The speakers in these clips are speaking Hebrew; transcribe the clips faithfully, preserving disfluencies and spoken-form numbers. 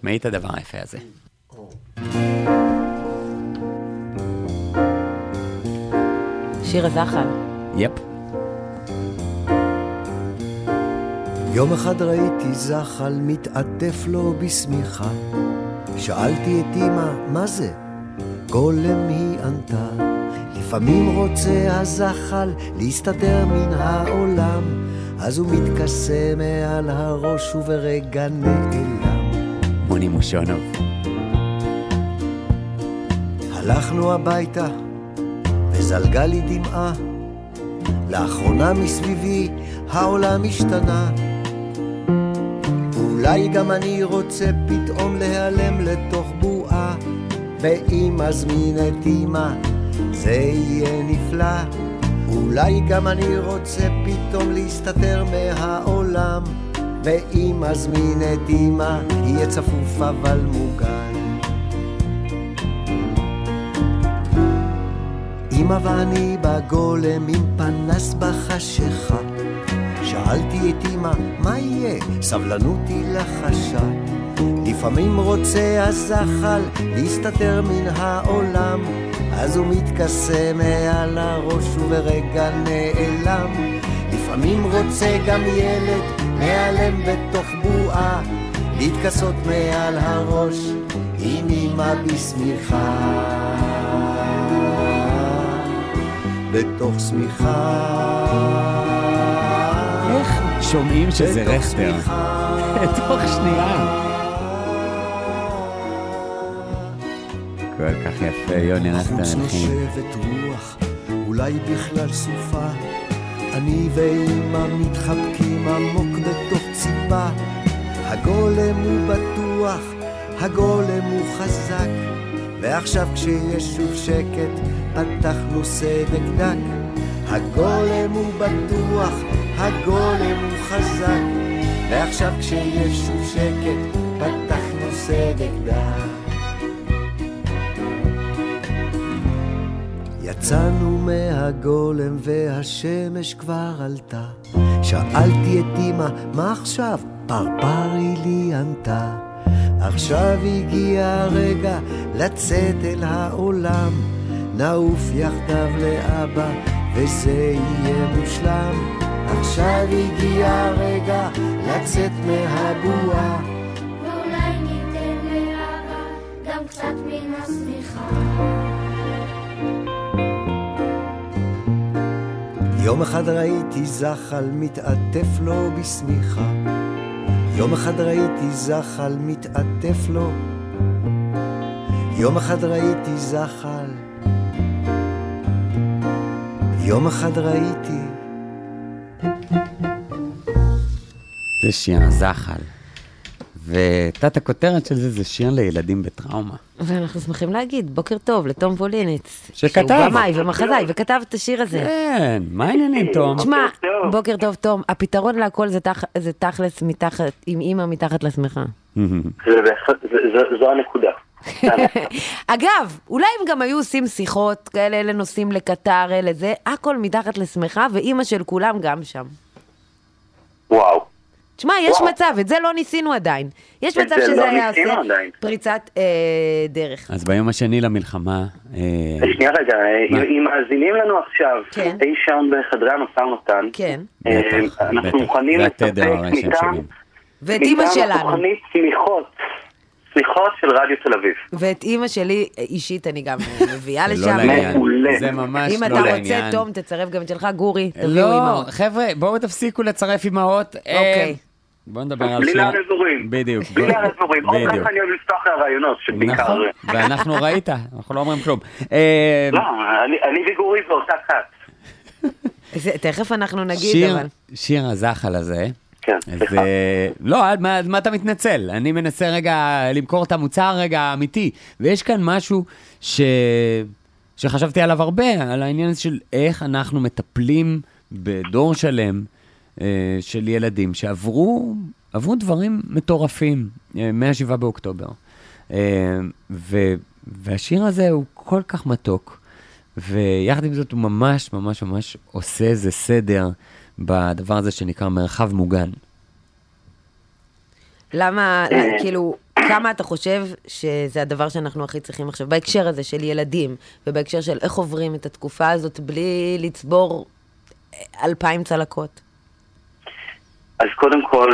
תשמעי את הדבר היפה הזה. שיר הזחל. יפ. יום אחד ראיתי זחל מתעטף לו בסמיכה, שאלתי את אמא מה זה? גולם היא ענתה, לפעמים רוצה הזחל להסתדר מן העולם, אז הוא מתכסה מעל הראש וברגע נעלם. מוני מושונוב. הלכנו הביתה וזלגה לי דמעה, לאחרונה מסביבי העולם השתנה, אולי גם אני רוצה פתאום להיעלם לתוך בועה, ואם אזמין את אמא זה יהיה נפלא, אולי גם אני רוצה פתאום להסתתר מהעולם, ואם אזמין את אמא יהיה צפוף אבל מוגן. אמא ואני בגולם עם פנס בחשיכה, שאלתי את אמא מה יהיה, סבלנות היא לחשה, לפעמים רוצה הזחל להסתתר מן העולם, אז הוא מתכסה מעל הראש וברגע נעלם, לפעמים רוצה גם ילד להיעלם בתוך בועה, להתכסות מעל הראש עם אמא בשמיכה, בתוך שמיכה. איך שומעים שזה רכטר? תוך שנייה. כל כך יפה, יוני רכטר בחוץ נושבת רוח, אולי בכלל סופה, אני ואמא מתחבקים עמוק בתוך ציפה, הגולם הוא בטוח, הגולם הוא חזק, ועכשיו כשיש שוב שקט פתחנו סדק דק, הגולם הוא בטוח, הגולם הוא חזק, ועכשיו כשיש שוב שקט פתחנו סדק דק. יצאנו מהגולם והשמש כבר עלתה, שאלתי את אמא מה עכשיו? פרפרי לי ענתה, עכשיו הגיע הרגע לצאת אל העולם, נעוף יחדיו לאבא וזה יהיה מושלם, עכשיו הגיע הרגע לצאת מהבועה, ואולי ניתן לאבא גם קצת מן השמיכה. יום אחד ראיתי זחל מתעטף לו בסמיכה, יום אחד ראיתי זחל מתעטף לו, יום אחד ראיתי זחל, יום אחד ראיתי. זה שיר הזחל, ותת הכותרת של זה זה שיר לילדים בטראומה. ואנחנו שמחים להגיד, בוקר טוב לתום ווליניץ. שכתב. שהוא במאי ומחזאי, וכתב את השיר הזה. כן, מה העניינים, תום? תשמע, בוקר טוב, תום, הפתרון להכל זה, תח, זה תכלס מתחת, עם אמא מתחת לשמחה. זו הנקודה. אגב, אולי הם גם היו עושים שיחות כאלה, אלה נוסעים לקטר, אלה זה, הכל מתחת לשמחה, ואמא של כולם גם שם. וואו. תשמע, יש מצב, את זה לא ניסינו עדיין. יש מצב שזה היה עושה פריצת דרך. אז ביום השני למלחמה... שנייה רגע, אם מאזינים לנו עכשיו, אי שם בחדרי המשא ומתן, אנחנו מוכנים לספק איתם, ואת אמא שלנו. תוכנית סליחות. סליחות של רדיו תל אביב. ואת אמא שלי אישית אני גם מביאה לשם. זה לא לעניין. זה ממש לא לעניין. אם אתה רוצה, תום, תצרף גם את שלך, גורי, תביאו אמאות. לא, חבר'ה, בואו תפסיקו לצרף אמאות. אוקיי. בואו נדבר על בלי שיר. לאזורים. בדיוק. בלי לאזורים. עוד ככה אני אוהב לפתוח הרעיונות שבעיקר... נכון, ואנחנו ראית, אנחנו לא אומרים כלום. לא, אני וגורי באותה קאט. תכף אנחנו נגיד, אבל... שיר הזחל הזה. כן, סליחה. לא, מה, מה אתה מתנצל? אני מנסה רגע למכור את המוצר רגע אמיתי, ויש כאן משהו ש... שחשבתי עליו הרבה, על העניין הזה של איך אנחנו מטפלים בדור שלם אה, של ילדים שעברו עברו דברים מטורפים אה, מהשבעה באוקטובר. אה, ו... והשיר הזה הוא כל כך מתוק, ויחד עם זאת הוא ממש ממש ממש עושה איזה סדר בדבר הזה שנקרא מרחב מוגן. למה, כאילו, כמה אתה חושב שזה הדבר שאנחנו הכי צריכים עכשיו, בהקשר הזה של ילדים, ובהקשר של איך עוברים את התקופה הזאת בלי לצבור אלפיים צלקות? אז קודם כל,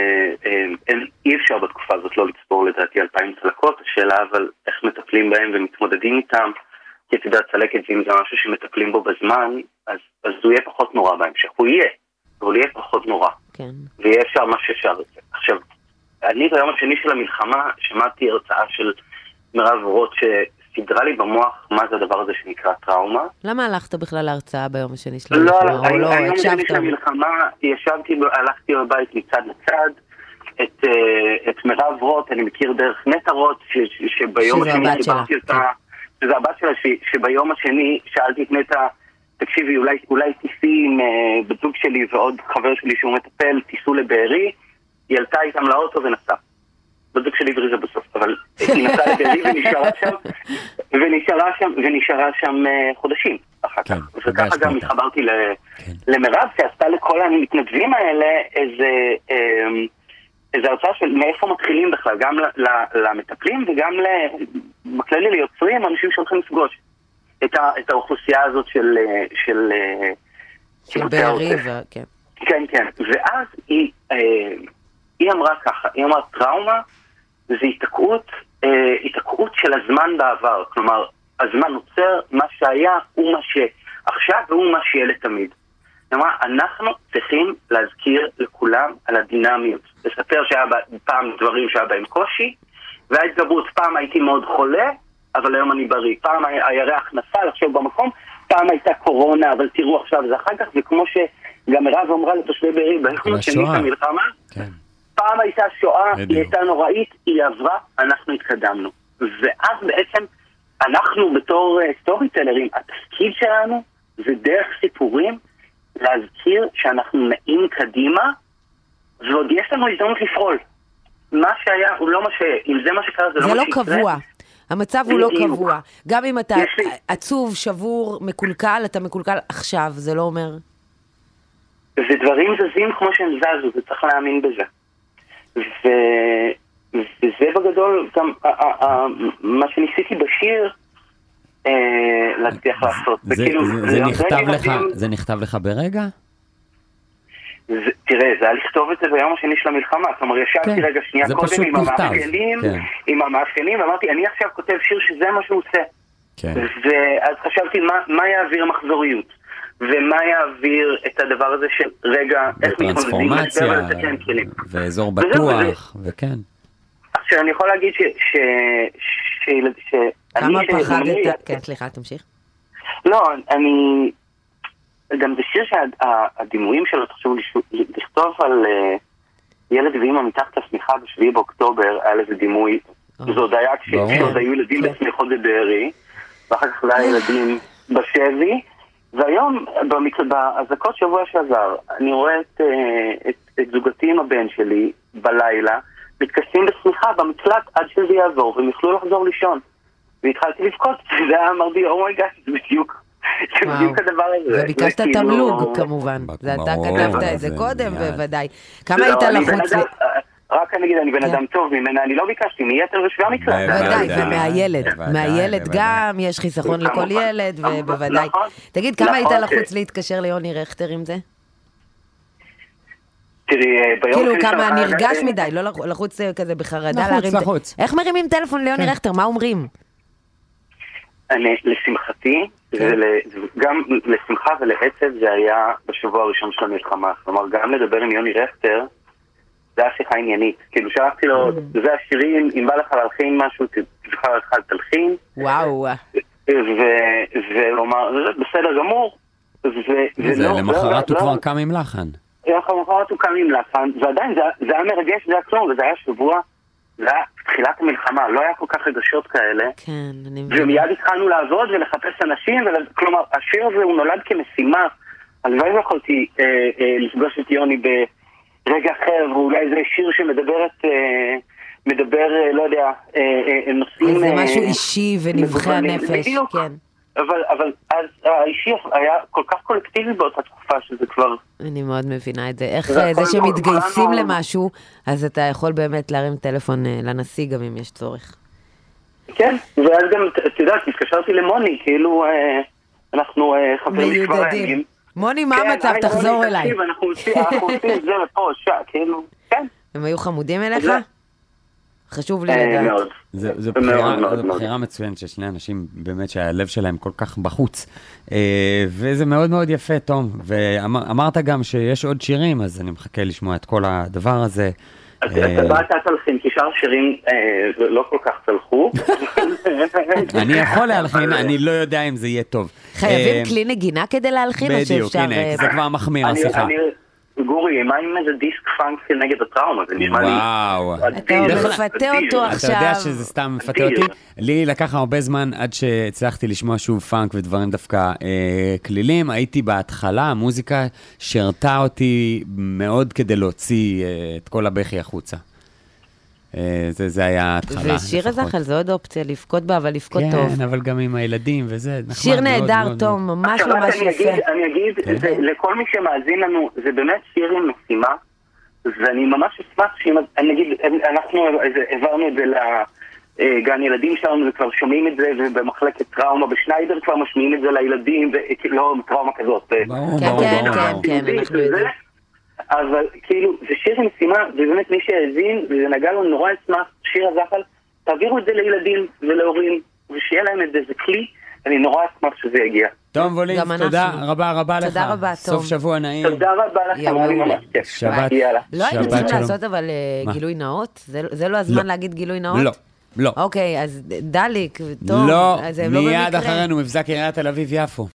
אי אפשר בתקופה הזאת לא לצבור לדעתי אלפיים צלקות, השאלה אבל איך מטפלים בהם ומתמודדים איתם, כי אתה יודע, צלקת זה אם זה משהו שמטפלים בו בזמן, אז, אז הוא יהיה פחות נורא בהמשך, הוא יהיה, אבל יהיה פחות נורא, כן. ויהיה אפשר מה שאפשר. עכשיו, אני ביום השני של המלחמה שמעתי הרצאה של מירב רוט שסדרה לי במוח מה זה הדבר הזה שנקרא טראומה. למה הלכת בכלל להרצאה ביום השני של המלחמה? לא, היום השני של המלחמה ישבתי, הלכתי בבית מצד לצד, את, את מירב רוט, אני מכיר דרך נטע רוט, שביום השני דיברתי אותה, שזה הבת שלה, שביום השני שאלתי את נטע, תקשיבי, אולי, אולי תיסי עם בזוג שלי ועוד חבר שלי שהוא מטפל, תיסו לבארי, היא עלתה איתם לאוטו ונסעה. בזוג שלי בריזה בסוף, אבל היא נסעה לבארי ונשארה שם, ונשארה שם, ונשארה שם חודשים אחר כך. וככה גם התחברתי למירב, שעשתה לכל המתנדבים האלה איזה, איזה הרצאה של מאיפה מתחילים בכלל, גם למטפלים וגם בכללי ליוצרים, אנשים שהולכים לפגוש את האוכלוסייה הזאת של של של בארי, כן. כן, כן. ואז היא היא אמרה ככה, היא אמרה טראומה זה התעקעות, התעקעות של הזמן בעבר, כלומר הזמן נוצר, מה שהיה הוא מה שעכשיו והוא מה שיהיה לתמיד. היא אמרה, אנחנו צריכים להזכיר לכולם על הדינמיות, לספר שהיה פעם דברים שהיה בהם קושי, וההתגברות, פעם הייתי מאוד חולה, אבל היום אני בריא, פעם הירח נפל עכשיו במקום, פעם הייתה קורונה, אבל תראו עכשיו זה אחר כך, וכמו שגם מירב אמרה לתושבי בארי, ביום השני של המלחמה, כן. פעם הייתה שואה, היא הייתה נוראית, היא עברה, אנחנו התקדמנו. ואז בעצם אנחנו בתור סטורי טלרים, התפקיד שלנו זה דרך סיפורים להזכיר שאנחנו נעים קדימה, ועוד יש לנו הזדמנות לפעול. מה שהיה, הוא לא מה ש... אם זה מה שקרה, זה, זה לא מה שיקרה. זה לא קבוע. המצב הוא לא קבוע. גם אם אתה עצוב, שבור, מקולקל, אתה מקולקל עכשיו, זה לא אומר... זה דברים זזים כמו שהם זזו, וצריך להאמין בזה. ו... וזה בגדול גם מה שניסיתי בשיר להצליח לעשות. זה נכתב לך ברגע? תראה, זה היה לכתוב את זה ביום השני של המלחמה, כלומר ישבתי רגע שנייה קודם עם המאפיינים, עם המאפיינים, ואמרתי, אני עכשיו כותב שיר שזה מה שהוא עושה. ואז חשבתי, מה יעביר מחזוריות? ומה יעביר את הדבר הזה של רגע, איך מתמודדים משבר ולתקן כלים. ואזור בטוח, וכן. עכשיו, אני יכול להגיד ש... כמה פחדת... כן, סליחה, תמשיך. לא, אני... גם זה שיר שהדימויים שלו, תחשבו לכתוב על ילד ואמא מתחת השמיכה בשביעי באוקטובר, היה לזה דימוי, זה עוד היה כשעוד היו ילדים בשמיכות בבארי, ואחר כך היה ילדים בשבי, והיום, בהזקות שבוע שעבר, אני רואה את, את, את זוגתי עם הבן שלי בלילה, מתכסים בשמיכה במקלט עד שזה יעבור, והם יוכלו לחזור לישון. והתחלתי לבכות, זה היה אמרתי, אומייגאד, זה בדיוק, זה בדיוק הדבר הזה. וביקשת תמלוג, כמובן. זה אתה כתבת את זה קודם, בוודאי. כמה היית לחוץ? רק אני אגיד, אני בן אדם טוב, ממנה אני לא ביקשתי, מיתר ושבי המקלט. בוודאי, ומהילד. מהילד גם, יש חיסכון לכל ילד, ובוודאי. תגיד, כמה היית לחוץ להתקשר ליוני רכטר עם זה? כאילו כמה נרגש מדי, לא לחוץ כזה בחרדה. לחוץ, לחוץ. איך מרימים טלפון ליוני רכטר? מה אומרים? לשמחתי, גם לשמחה ולעצב זה היה בשבוע הראשון של המלחמה. כלומר, גם לדבר עם יוני רכטר, זה היה שיחה עניינית. כאילו שלחתי לו, זה השירים, אם בא לך להלחין משהו, תבחר לך תלחין. וואו. ולומר, בסדר גמור. למחרת הוא כבר קם עם לחן. למחרת הוא קם עם לחן, ועדיין זה היה מרגש, זה היה כלום, וזה היה שבוע, זה היה תחילת המלחמה, לא היה כל כך רגשות כאלה. כן, אני מבין. ומיד התחלנו לעבוד ולחפש אנשים, כלומר, השיר הזה הוא נולד כמשימה, הלוואי ויכולתי לפגוש את יוני ברגע אחר, ואולי זה שיר שמדברת, מדבר, לא יודע, נושאים... זה משהו אישי ונבחי הנפש, כן. אבל, אבל אז האישי היה כל כך קולקטיבי באותה תקופה שזה כבר... אני מאוד מבינה את זה. איך זה זה הכל שמתגייסים כולנו- למשהו, אז אתה יכול באמת להרים טלפון אה, לנשיא גם אם יש צורך. כן, ואז גם, את יודעת, התקשרתי למוני, כאילו אה, אנחנו אה, חברים כבר מיודדים. ימים. מוני, מה כן, המצב? היי, תחזור מוני, אליי. תקשיב, אנחנו עושים אנחנו עושים את זה לפה, שעה, כאילו, כן. הם היו חמודים אליך? זה- חשוב לי אה, לדעת. מאוד. זה, זה מאוד, בחירה, מאוד, זו מאוד. בחירה מצוינת של שני אנשים באמת שהלב שלהם כל כך בחוץ. אה, וזה מאוד מאוד יפה, תום. ואמרת גם שיש עוד שירים, אז אני מחכה לשמוע את כל הדבר הזה. אז אה, אתה באת תלחין, כי שאר שירים אה, לא כל כך צלחו. אני יכול להלחין, אני לא יודע אם זה יהיה טוב. חייבים אה, כלי נגינה כדי להלחין, או בדיוק, שאפשר... הנה, אה, זה כבר מחמיר אני- השיחה. אני- גורי, מה עם איזה דיסק פאנק נגד הטראומה? זה נשמע לי... וואו. אתה אדיר, מפתה אדיר. אותו אתה עכשיו. יודע שזה סתם מפתה אדיר. אותי? לי לקח הרבה זמן עד שהצלחתי לשמוע שוב פאנק ודברים דווקא אה, כלילים. הייתי בהתחלה, המוזיקה שרתה אותי מאוד כדי להוציא אה, את כל הבכי החוצה. אה, זה, זה היה ההתחלה. ושיר לפחות. הזחל זה עוד אופציה, לבכות בה, אבל לבכות טוב. כן, אבל גם עם הילדים וזה נחמד שיר מאוד, נהדר, מאוד, תום, מאוד. ממש עכשיו, ממש רק אני יפה. אגיד, אני אגיד, כן. זה, לכל מי שמאזין לנו, זה באמת שיר עם משימה, ואני ממש אשמח שאם, אני אגיד, אנחנו העברנו את זה לגן ילדים שלנו, וכבר שומעים את זה, ובמחלקת טראומה בשניידר כבר משמיעים את זה לילדים, ולא טראומה כזאת. ברור, כן, ברור, כן, ברור, כן, ברור. כן, אנחנו יודעים. אבל כאילו, זה שיר עם משימה, ובאמת מי שהאזין, וזה נגע לו נורא אשמח, שיר הזחל, תעבירו את זה לילדים ולהורים, ושיהיה להם את זה, זה כלי, אני נורא אשמח שזה יגיע. תום ווליז, גם תודה אנחנו. רבה רבה לך. תודה רבה, סוף תום. שבוע נעים. תודה רבה לכם, יום היה לי מעולה. ממש כיף. שבת. יאללה. לא היינו שבת צריכים שלום. לעשות אבל אה, מה? גילוי נאות? זה זה לא הזמן לא. להגיד גילוי נאות? לא, לא. אוקיי, אז דליק, טוב, לא, אז הם לא מיד במקרה. אחרינו מבזק עיריית תל אביב יפו.